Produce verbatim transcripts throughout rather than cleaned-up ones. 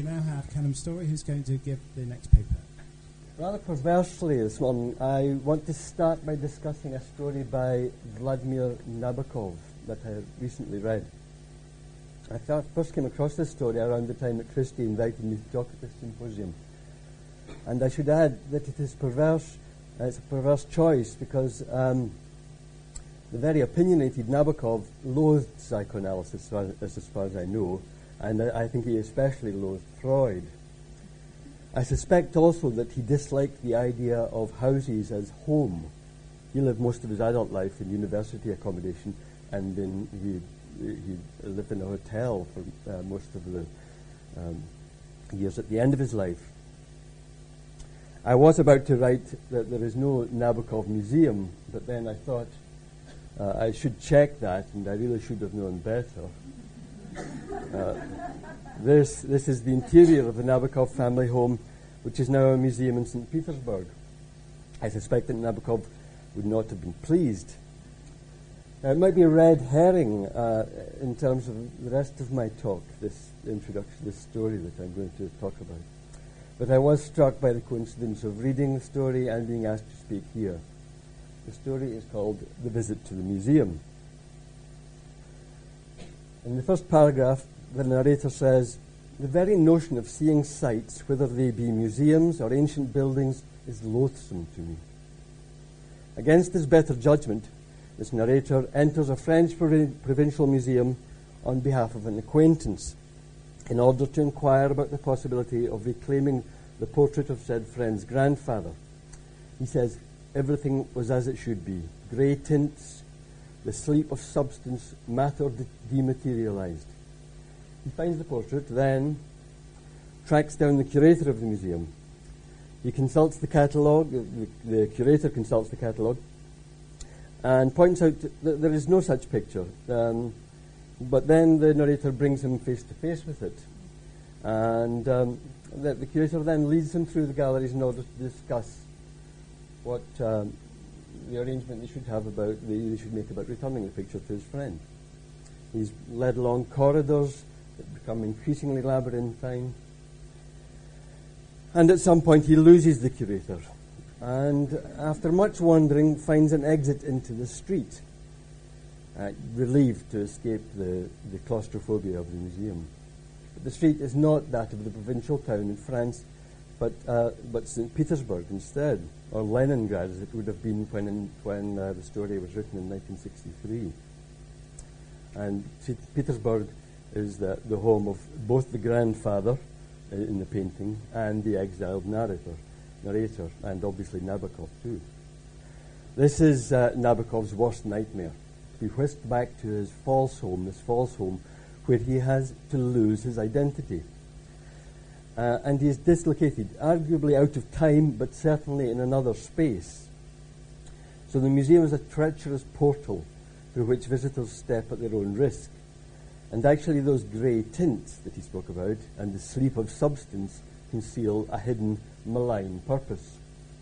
We now have Callum Story, who's going to give the next paper. Rather perversely this morning, I want to start by discussing a story by Vladimir Nabokov that I recently read. I thought, first came across this story around the time that Christie invited me to talk at this symposium. And I should add that it is perverse, uh, it's a perverse choice because um, the very opinionated Nabokov loathed psychoanalysis, as far as, as far as I know, and I, I think he especially loathed Freud. I suspect also that he disliked the idea of houses as home. He lived most of his adult life in university accommodation, and in, he, he lived in a hotel for uh, most of the um, years at the end of his life. I was about to write that there is no Nabokov museum, but then I thought uh, I should check that, and I really should have known better. Uh, this, this is the interior of the Nabokov family home, which is now a museum in Saint Petersburg. I suspect that Nabokov would not have been pleased. Now, it might be a red herring uh, in terms of the rest of my talk, this introduction, this story that I'm going to talk about. But I was struck by the coincidence of reading the story and being asked to speak here. The story is called The Visit to the Museum. In the first paragraph, the narrator says, "The very notion of seeing sights, whether they be museums or ancient buildings, is loathsome to me." Against his better judgment, this narrator enters a French provi- provincial museum on behalf of an acquaintance in order to inquire about the possibility of reclaiming the portrait of said friend's grandfather. He says everything was as it should be. Grey tints, the sleep of substance, matter de- dematerialized. He finds the portrait, then tracks down the curator of the museum. He consults the catalogue, the, the curator consults the catalogue, and points out that there is no such picture. Um, but then the narrator brings him face to face with it. And um, the, the curator then leads him through the galleries in order to discuss what um, the arrangement they should have about, the, they should make about returning the picture to his friend. He's led along corridors that become increasingly labyrinthine. And at some point he loses the curator. And after much wandering, finds an exit into the street, uh, relieved to escape the, the claustrophobia of the museum. But the street is not that of the provincial town in France, but uh, but Saint Petersburg instead, or Leningrad as it would have been when in, when uh, the story was written in nineteen sixty-three. And Saint Petersburg is the, the home of both the grandfather uh, in the painting and the exiled narrator. narrator, and obviously Nabokov too. This is uh, Nabokov's worst nightmare, to be whisked back to his false home, this false home where he has to lose his identity. Uh, and he is dislocated, arguably out of time, but certainly in another space. So the museum is a treacherous portal through which visitors step at their own risk. And actually those grey tints that he spoke about and the sleep of substance conceal a hidden malign purpose.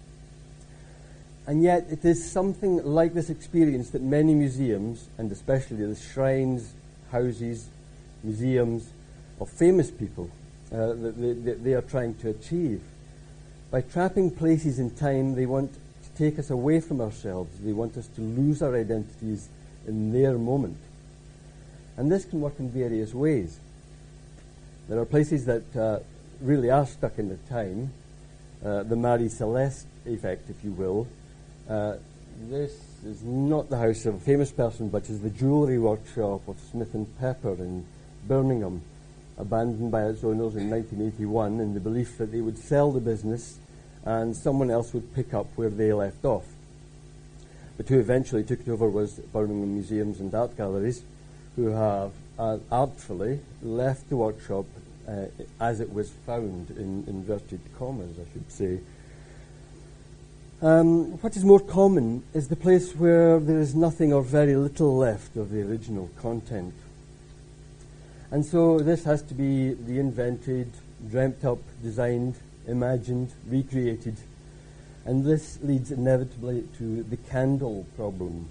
And yet it is something like this experience that many museums, and especially the shrines, houses, museums of famous people, uh, that they, that they are trying to achieve. By trapping places in time, they want to take us away from ourselves. They want us to lose our identities in their moment. And this can work in various ways. There are places that uh, really are stuck in the time, uh, the Marie Celeste effect, if you will. Uh, this is not the house of a famous person, but is the jewellery workshop of Smith and Pepper in Birmingham, abandoned by its owners in nineteen eighty-one in the belief that they would sell the business and someone else would pick up where they left off. But who eventually took it over was Birmingham Museums and Art Galleries, who have uh, artfully left the workshop Uh, as it was found, in inverted commas, I should say. Um, what is more common is the place where there is nothing or very little left of the original content. And so this has to be the invented, dreamt up, designed, imagined, recreated. And this leads inevitably to the candle problem.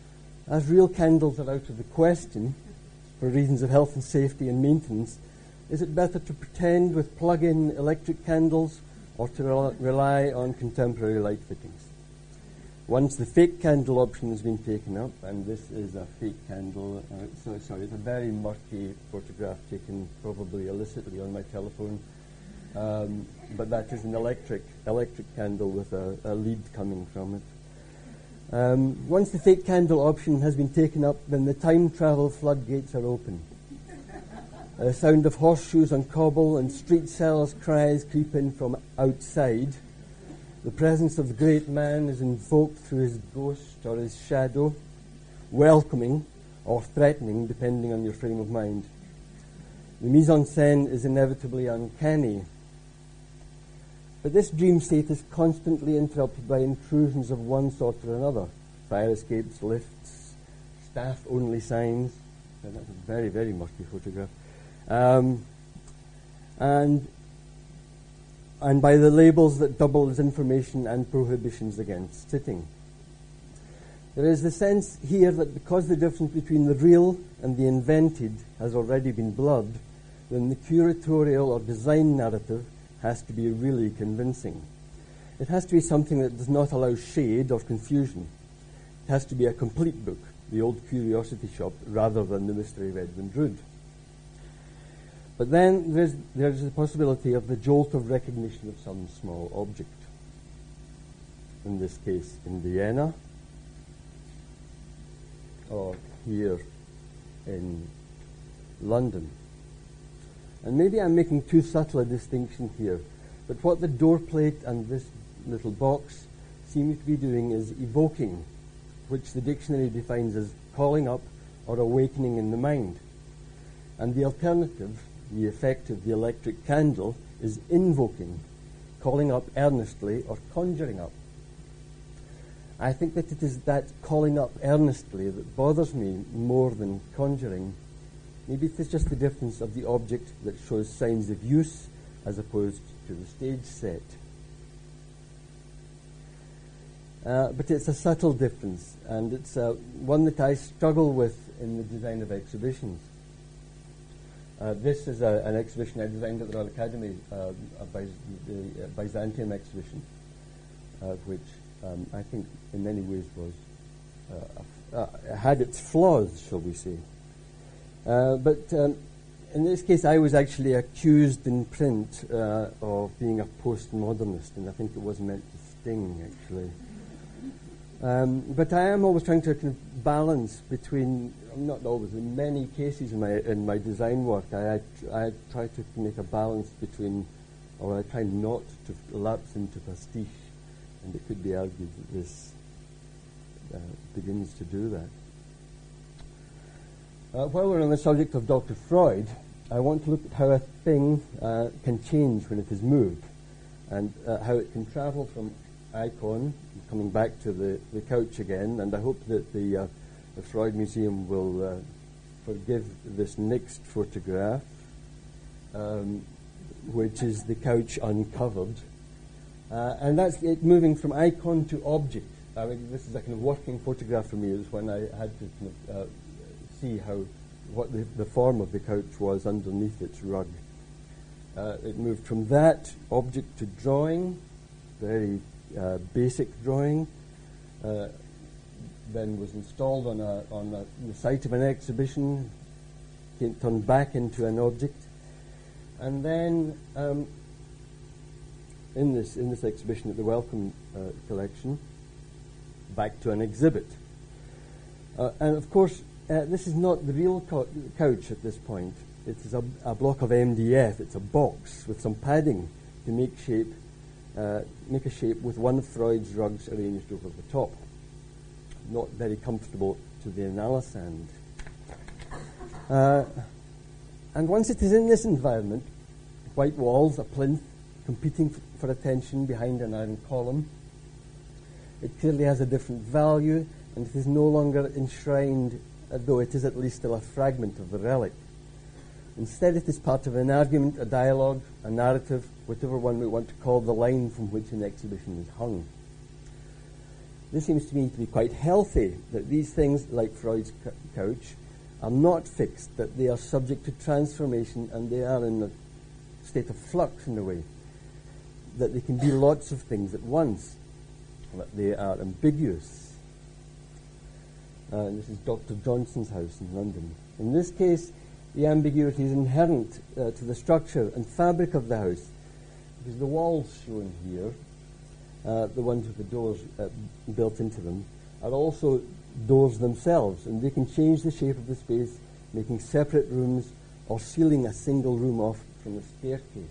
As real candles are out of the question, for reasons of health and safety and maintenance, Is it better to pretend with plug-in electric candles or to rel- rely on contemporary light fittings? Once the fake candle option has been taken up, and this is a fake candle, uh, so sorry, it's a very murky photograph taken probably illicitly on my telephone, um, but that is an electric electric candle with a, a lead coming from it. Um, once the fake candle option has been taken up, then the time travel floodgates are open. The sound of horseshoes on cobble and street sellers' cries creep in from outside. The presence of the great man is invoked through his ghost or his shadow, welcoming or threatening, depending on your frame of mind. The mise-en-scène is inevitably uncanny. But this dream state is constantly interrupted by intrusions of one sort or another. Fire escapes, lifts, staff-only signs. That's a very, very murky photograph. Um, and and by the labels that double as information and prohibitions against sitting. There is the sense here that because the difference between the real and the invented has already been blurred, then the curatorial or design narrative has to be really convincing. It has to be something that does not allow shade or confusion. It has to be a complete book, the old curiosity shop, rather than the mystery of Edmund Drood. But then there's, there's the possibility of the jolt of recognition of some small object. In this case, in Vienna, or here in London. And maybe I'm making too subtle a distinction here, but what the door plate and this little box seem to be doing is evoking, which the dictionary defines as calling up or awakening in the mind. And the alternative, the effect of the electric candle, is invoking, calling up earnestly or conjuring up. I think that it is that calling up earnestly that bothers me more than conjuring. Maybe it is just the difference of the object that shows signs of use as opposed to the stage set. Uh, but it's a subtle difference, and it's uh, one that I struggle with in the design of exhibitions. Uh, this is a, an exhibition I designed at the Royal Academy, uh, a Byz- the uh, Byzantium exhibition, uh, which um, I think in many ways was uh, uh, had its flaws, shall we say. Uh, but um, in this case, I was actually accused in print uh, of being a postmodernist, and I think it was meant to sting, actually. Um, but I am always trying to kind of balance between, not always, in many cases in my in my design work, I, I, tr- I try to make a balance between, or I try not to lapse into pastiche, and it could be argued that this uh, begins to do that. Uh, while we're on the subject of Doctor Freud, I want to look at how a thing uh, can change when it is moved, and uh, how it can travel from icon, coming back to the, the couch again, and I hope that the, uh, the Freud Museum will uh, forgive this next photograph, um, which is the couch uncovered. Uh, and that's it moving from icon to object. I mean, this is a kind of working photograph for me. It was when I had to kind of uh, see how what the, the form of the couch was underneath its rug. Uh, it moved from that object to drawing, very uh, basic drawing, uh, then was installed on a on a, the site of an exhibition, came, turned back into an object, and then um, in this in this exhibition at the Wellcome uh, Collection, back to an exhibit. Uh, and of course, uh, this is not the real co- couch at this point. It is a, a block of M D F. It's a box with some padding to make shape, uh, make a shape with one of Freud's rugs arranged over the top. Not very comfortable to the analysand. Uh, and once it is in this environment, white walls, a plinth, competing f- for attention behind an iron column, it clearly has a different value, and it is no longer enshrined, uh, though it is at least still a fragment of the relic. Instead, it is part of an argument, a dialogue, a narrative, whatever one might want to call the line from which an exhibition is hung. This seems to me to be quite healthy, that these things, like Freud's c- couch, are not fixed, that they are subject to transformation and they are in a state of flux in a way, that they can be lots of things at once, that they are ambiguous. Uh, this is Doctor Johnson's house in London. In this case, the ambiguity is inherent uh, to the structure and fabric of the house, because the walls shown here, uh, the ones with the doors uh, built into them, are also doors themselves, and they can change the shape of the space, making separate rooms or sealing a single room off from a staircase.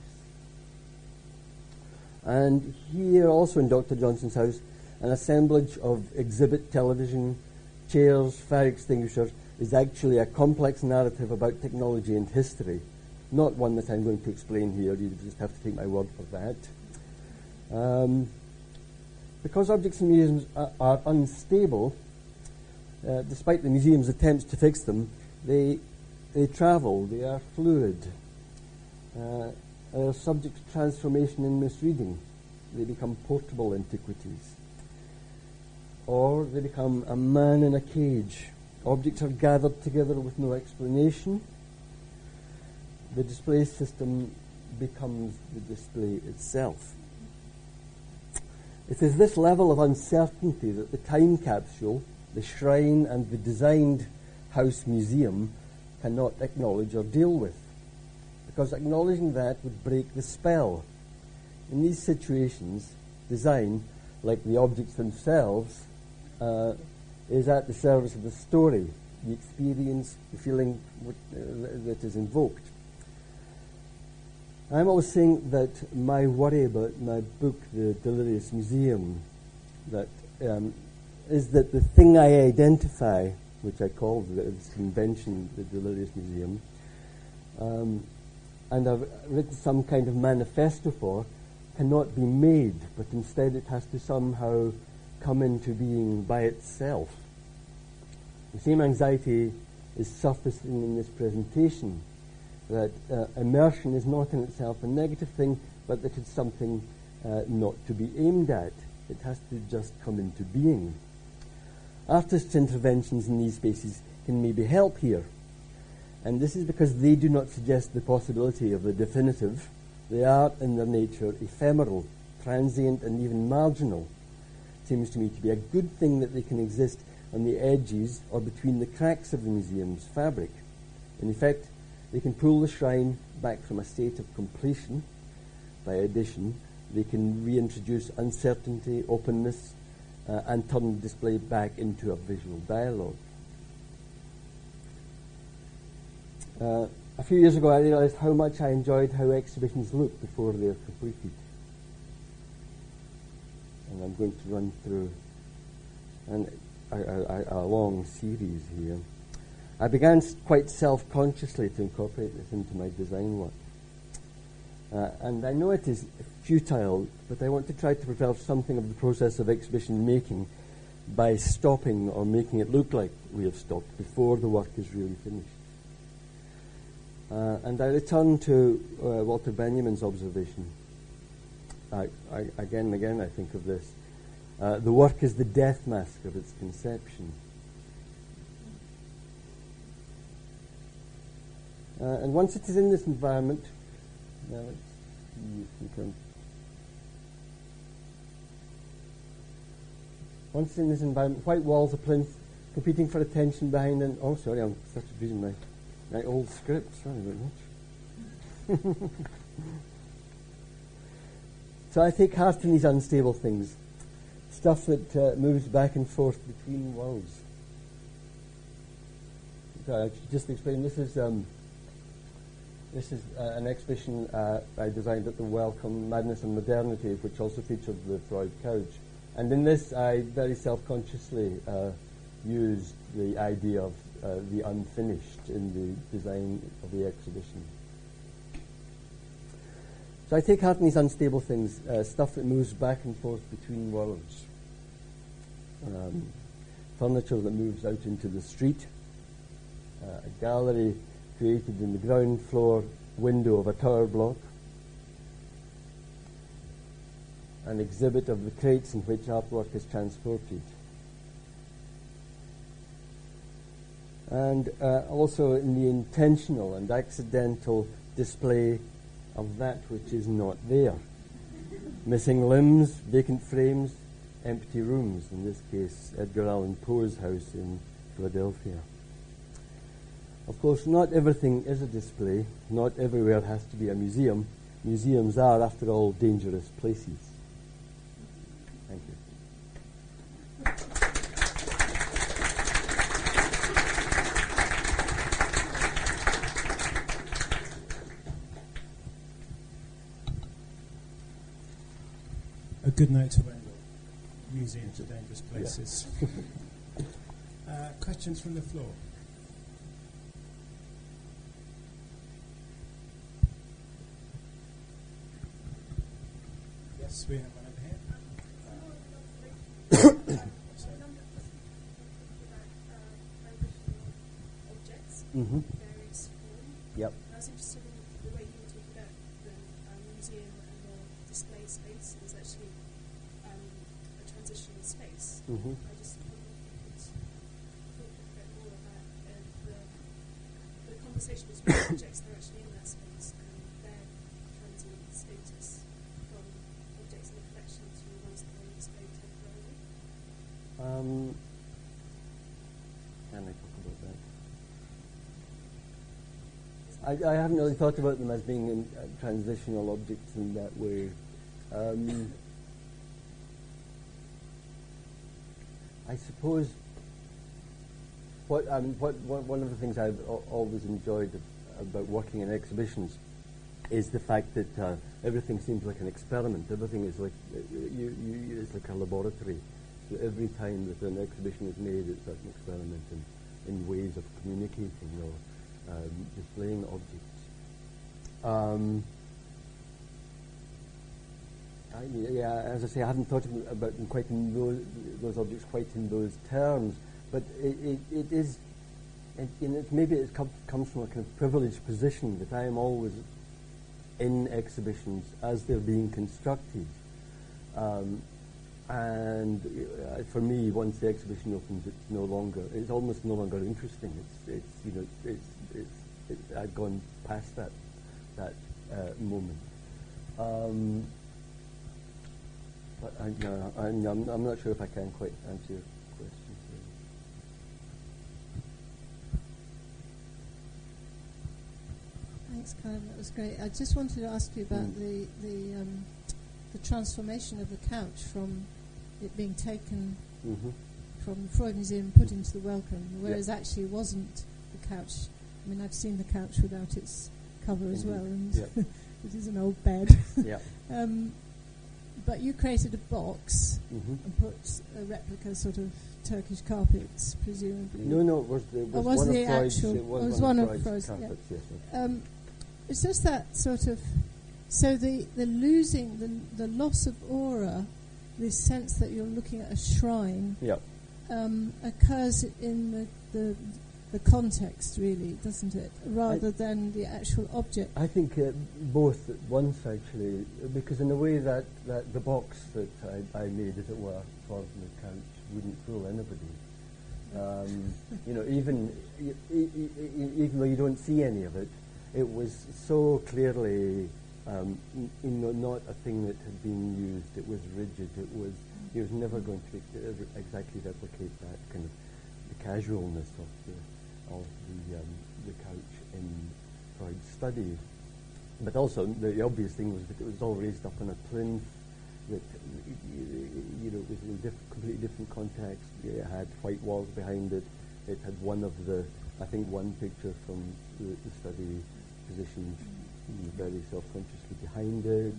And here also in Doctor Johnson's house, an assemblage of exhibit television, chairs, fire extinguishers is actually a complex narrative about technology and history. Not one that I'm going to explain here, you just have to take my word for that. Um, because objects in museums are, are unstable, uh, despite the museum's attempts to fix them, they, they travel, they are fluid. Uh, they are subject to transformation and misreading. They become portable antiquities. Or they become a man in a cage. Objects are gathered together with no explanation. The display system becomes the display itself. It is this level of uncertainty that the time capsule, the shrine, and the designed house museum cannot acknowledge or deal with, because acknowledging that would break the spell. In these situations, design, like the objects themselves, uh, is at the service of the story, the experience, the feeling w- uh, that is invoked. I'm always saying that my worry about my book, The Delirious Museum, that um, is that the thing I identify, which I call this invention, The Delirious Museum, um, and I've written some kind of manifesto for, cannot be made, but instead it has to somehow come into being by itself. The same anxiety is surfacing in this presentation, that uh, immersion is not in itself a negative thing, but that it's something uh, not to be aimed at. It has to just come into being. Artists' interventions in these spaces can maybe help here. And this is because they do not suggest the possibility of the definitive. They are, in their nature, ephemeral, transient, and even marginal. It seems to me to be a good thing that they can exist on the edges or between the cracks of the museum's fabric. In effect, they can pull the shrine back from a state of completion. By addition, they can reintroduce uncertainty, openness, uh, and turn the display back into a visual dialogue. Uh, a few years ago, I realized how much I enjoyed how exhibitions look before they're completed. And I'm going to run through an, a, a, a long series here. I began s- quite self-consciously to incorporate this into my design work. Uh, and I know it is futile, but I want to try to preserve something of the process of exhibition making by stopping or making it look like we have stopped before the work is really finished. Uh, and I return to uh, Walter Benjamin's observation. I, I, again and again I think of this. Uh, the work is the death mask of its conception. Uh, and once it is in this environment, now let's see if we can. Once in this environment, white walls, a plinth, competing for attention behind an. Oh, sorry, I'm such a reading my, my old script. Sorry about that. So I take heart in these unstable things, stuff that uh, moves back and forth between worlds. So I should just explain. This is. Um, This is uh, an exhibition uh, I designed at the Wellcome, Madness and Modernity, which also featured the Freud couch. And in this, I very self-consciously uh, used the idea of uh, the unfinished in the design of the exhibition. So I take heart in these unstable things, uh, stuff that moves back and forth between worlds. Um, furniture that moves out into the street, uh, a gallery created in the ground floor window of a tower block, an exhibit of the crates in which artwork is transported. and uh, also in the intentional and accidental display of that which is not there. Missing limbs, vacant frames, empty rooms, in this case Edgar Allan Poe's house in Philadelphia. Of course, not everything is a display, not everywhere has to be a museum. Museums are, after all, dangerous places. Thank you. A good note to end on. Museums are dangerous places. Yeah. uh, questions from the floor? Yes, we have one over here. Mm-hmm. Various form. Yep. I was interested in the way you were talking about the um, museum and the display space is actually um, a transitional space. Mm-hmm. I just wondered if you could talk a bit more about uh, the, the conversation between objects that are actually in that space and their transient status from objects in the collection to ones that are displayed temporarily. Um, can I talk about that? I, I haven't really thought about them as being in, uh, transitional objects in that way. Um, I suppose what, um, what, what one of the things I've al- always enjoyed ab- about working in exhibitions is the fact that uh, everything seems like an experiment. Everything is like uh, you, you, it's like a laboratory. So every time that an exhibition is made, it's like an experiment in, in ways of communicating or Um, displaying objects. Um, I, yeah, as I say, I haven't thought about them quite in those, those objects quite in those terms, but it, it, it is, it, you know, maybe it com- comes from a kind of privileged position that I am always in exhibitions as they're being constructed. Um, And uh, for me, once the exhibition opens, it's no longer, it's almost no longer interesting. It's, it's you know, it's, it's, it's I've gone past that, that uh, moment. Um, but I, no, I'm, I'm, I'm not sure if I can quite answer your question. Thanks, Karen. That was great. I just wanted to ask you about Mm. the the um, the transformation of the couch from it being taken Mm-hmm. from the Freud Museum and put into the Wellcome, whereas Yeah. actually it wasn't the couch. I mean, I've seen the couch without its cover as Mhm. well, and Yeah. it is an old bed. Yeah. um, but you created a box Mm-hmm. and put a replica sort of Turkish carpets, presumably. No, no, it was, the, it was, Oh, was one the of Freud's, actual- it was, it was one, one of of Freud's Freud's, yeah. carpets, yes. yes. Um, it's just that sort of, so the, the losing, the the loss of aura, this sense that you're looking at a shrine, Yeah. um, occurs in the, the the context, really, doesn't it, rather I than the actual object. I think uh, both at once, actually, because in a way that, that the box that I, I made, as it were, for the couch wouldn't fool anybody. Um, you know, even e- e- e- even though you don't see any of it, it was so clearly, um, n- you know, not a thing that had been used. It was rigid. It was. It was never going to ex- exactly replicate that kind of the casualness of the of the um, the couch in Freud's study. But also, the, the obvious thing was that it was all raised up on a plinth. That you know, it was in a diff- completely different context. It had white walls behind it. It had one of the, I think, one picture from the, the study positioned you know, very self-consciously behind it.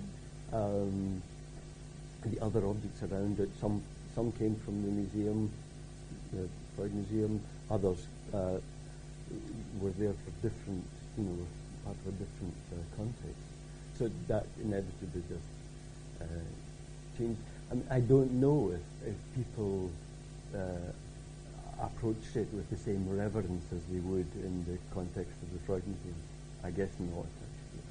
Um, the other objects around it, some some came from the museum, the Freud Museum. Others uh, were there for different, you know, part of a different uh, context. So that inevitably just uh, changed. I mean, I don't know if, if people uh, approached it with the same reverence as they would in the context of the Freud Museum. I guess not, actually.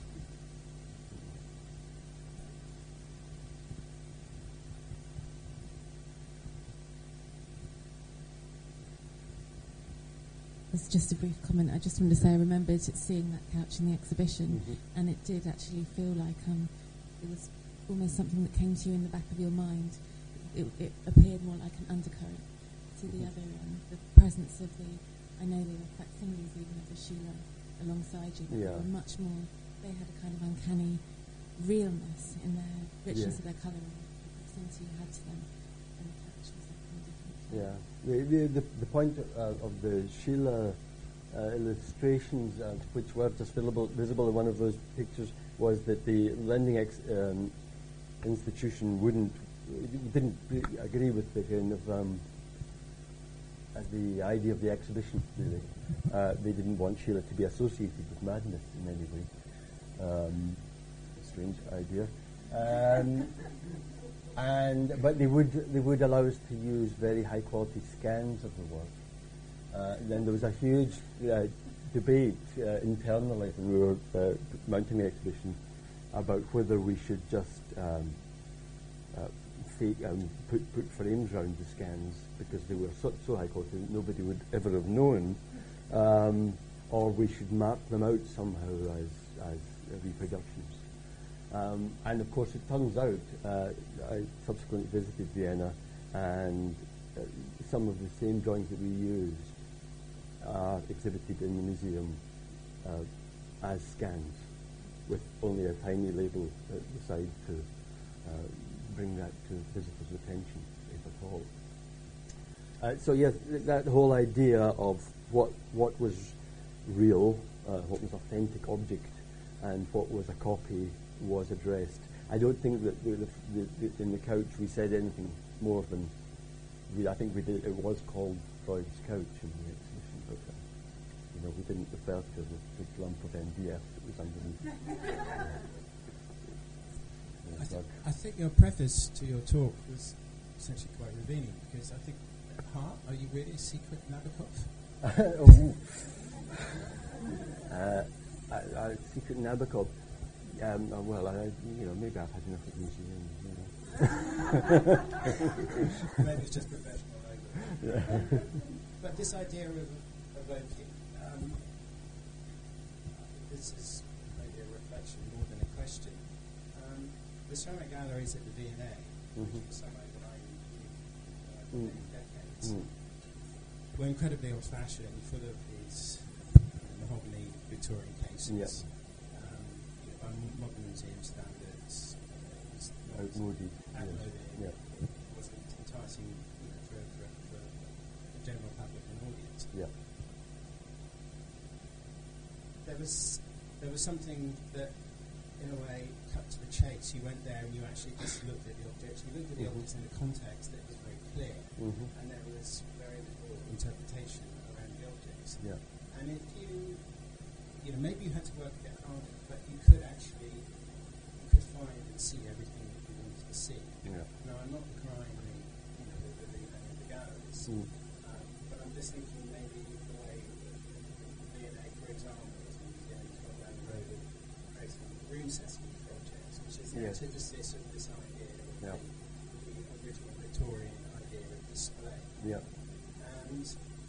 It's just a brief comment. I just wanted to say I remembered seeing that couch in the exhibition, Mhm. and it did actually feel like um, it was almost something that came to you in the back of your mind. It, it appeared more like an undercurrent to the Mhm. other, um, the presence of the, I know they were facsimiles even of the Sheila alongside you, but Yeah. they were much more, they had a kind of uncanny realness in their richness Yeah. of their colouring, the proximity you had to them, and the couch was like a different. Yeah, the the the, the point uh, of the Sheila uh, illustrations, uh, which were just visible, visible in one of those pictures, was that the lending ex, um, institution wouldn't didn't re- agree with the kind of um, uh, the idea of the exhibition. Really, uh, they didn't want Sheila to be associated with madness in any way. Um, a strange idea. Um, And but they would they would allow us to use very high quality scans of the work. Uh, then there was a huge uh, debate uh, internally when we were uh, mounting the exhibition about whether we should just um, uh, fake, um, put put frames around the scans because they were so, so high quality that nobody would ever have known, um, or we should mark them out somehow as as uh, reproductions. Um, and of course, it turns out, uh, I subsequently visited Vienna, and uh, some of the same drawings that we used are exhibited in the museum uh, as scans, with only a tiny label at the side to uh, bring that to visitors' attention, if at all. Uh, so yes, th- that whole idea of what what was real, uh, what was authentic object, and what was a copy was addressed. I don't think that the, the, the, the, in the couch we said anything more than we, I think we did. It was called Freud's couch in the exhibition, but uh, you know we didn't refer to the big lump of M D F that was underneath. I, th- I think your preface to your talk was essentially quite revealing, because I think at heart, are you really a secret Nabokov? oh. uh, I, I, secret Nabokov. Um, uh, well, I, you know, maybe I've had enough of museums. You know. Maybe it's just professional labor. Yeah. But this idea of evoking, um, this is maybe a reflection more than a question. Um, the ceramic galleries at the V and A, Mhm. which was somewhere that I knew uh, for Mm. many decades, Mm. were incredibly old-fashioned, full of these mahogany Victorian cases. Yeah. Um, you know, by m- modern museum standards, uh, it was Outmoded. outmoded. Yeah. It wasn't enticing, you know, for, for, for the general public and audience. Yeah. There was there was something that, in a way, cut to the chase. You went there and you actually just looked at the objects. You looked at the Mhm. objects in a context that was very clear, Mm-hmm. and there was very little interpretation around the objects. Yeah. And if you, you know, maybe you had to work a bit harder, but you could actually, you could find and see everything that you wanted to see. Yeah. Now, I'm not decrying the, you know, the, the, the, the galleries, Mm. um, but I'm just thinking maybe the way that V and A, for example, is maybe going to go down the road of creating room sesame projects, which is the Yes. antithesis of this idea of Yeah. the, the original Victorian idea of display. Yeah. And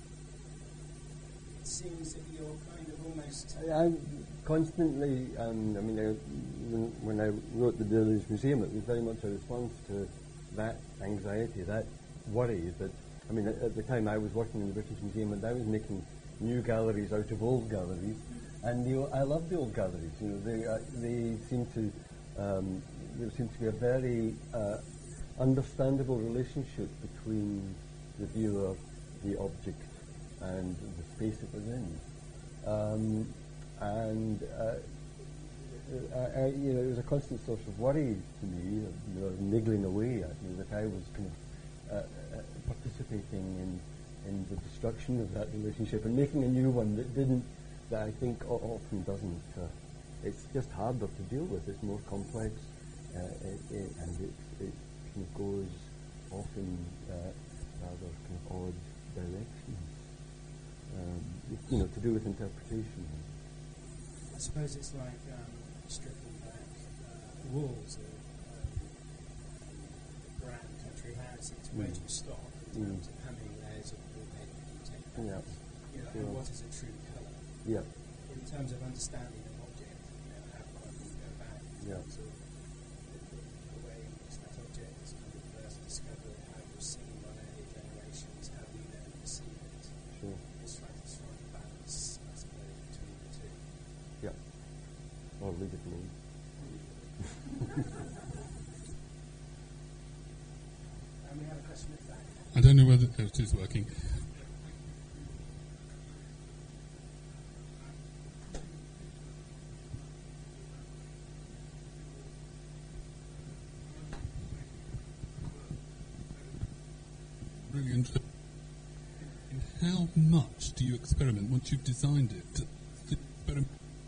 it seems that you're kind of almost. I, I constantly, um, I mean, I, when, when I wrote the Village Museum, it was very much a response to that anxiety, that worry that, I mean, at, at the time I was working in the British Museum and I was making new galleries out of old galleries, and the, I love the old galleries. You know, they uh, they seem to um, there seems to be a very uh, understandable relationship between the viewer, the object, and the space it was in. Um, and uh, I, I, you know, it was a constant source of worry to me, you know, niggling away at me, that I was kind of uh, uh, participating in in the destruction of that relationship and making a new one that didn't, that I think o- often doesn't. Uh, it's just harder to deal with. It's more complex, uh, it, it, and it, it kind of goes off in uh, rather kind of odd directions. Um, you know, to do with interpretation. I suppose it's like um, stripping back uh, walls of um, a grand country house into where Mm. you stop in Mm. terms of how many layers of wallpaper you take. Yeah. You know, Sure. and what is a true colour. Yeah. In terms of understanding an object, you know, how far can you go back? In Yeah. terms of the, the, the way in which that object is kind of first discovered, how it was seen by earlier generations, how we then perceive it. Sure. It's trying to strike a balance, I suppose, between the two. Yeah. Or leave it alone. And we have a question at the back. I don't know whether it is working. Really interesting. How much do you experiment once you've designed it? Do you experiment?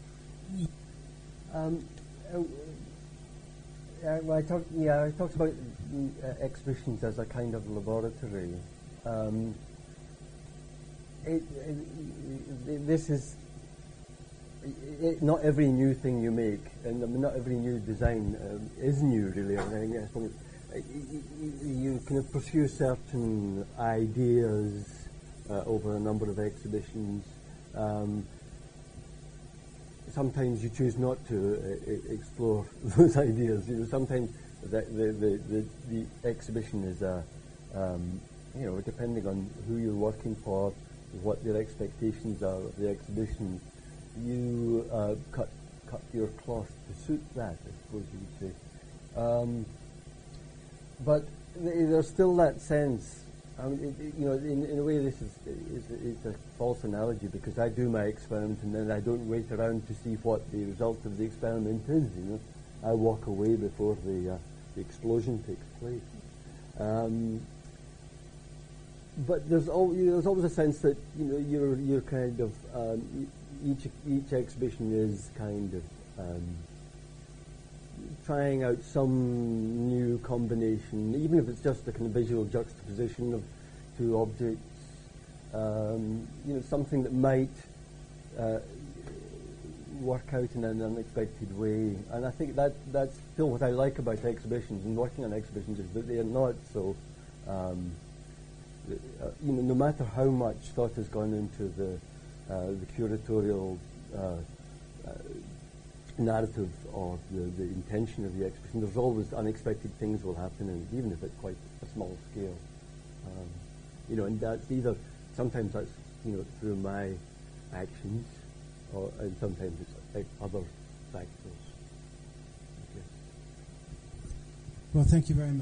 Um, uh, uh, well, I talked. Yeah, I talked about uh, exhibitions as a kind of laboratory. Um, it, it, it, this is it, not every new thing you make, and I mean, not every new design um, is new, really. I mean, I suppose, uh, you, you kind of pursue certain ideas uh, over a number of exhibitions. Um, Sometimes you choose not to uh, e- explore those ideas. You know, sometimes the the, the, the, the exhibition is a, um, you know, depending on who you're working for, what their expectations are of the exhibition, you uh, cut cut your cloth to suit that, I suppose you would say. Um, but th- there's still that sense. I mean, it, it, you know, in, in a way, this is, is, is a false analogy, because I do my experiment and then I don't wait around to see what the result of the experiment is. You know, I walk away before the, uh, the explosion takes place. Um, but there's, al- you know, there's always a sense that, you know, you're you're kind of um, each each exhibition is kind of um, trying out some new combination, even if it's just a kind of visual juxtaposition of two objects, um, you know, something that might uh, work out in an unexpected way. And I think that that's still what I like about exhibitions and working on exhibitions, is that they are not so, um, uh, you know, no matter how much thought has gone into the uh, the curatorial uh, uh, narrative or the, the intention of the exhibition, there's always unexpected things will happen, and even if it's quite a small scale. Um, you know, and that's either, sometimes that's, you know, through my actions, or and sometimes it's like other factors. Okay. Well, thank you very much.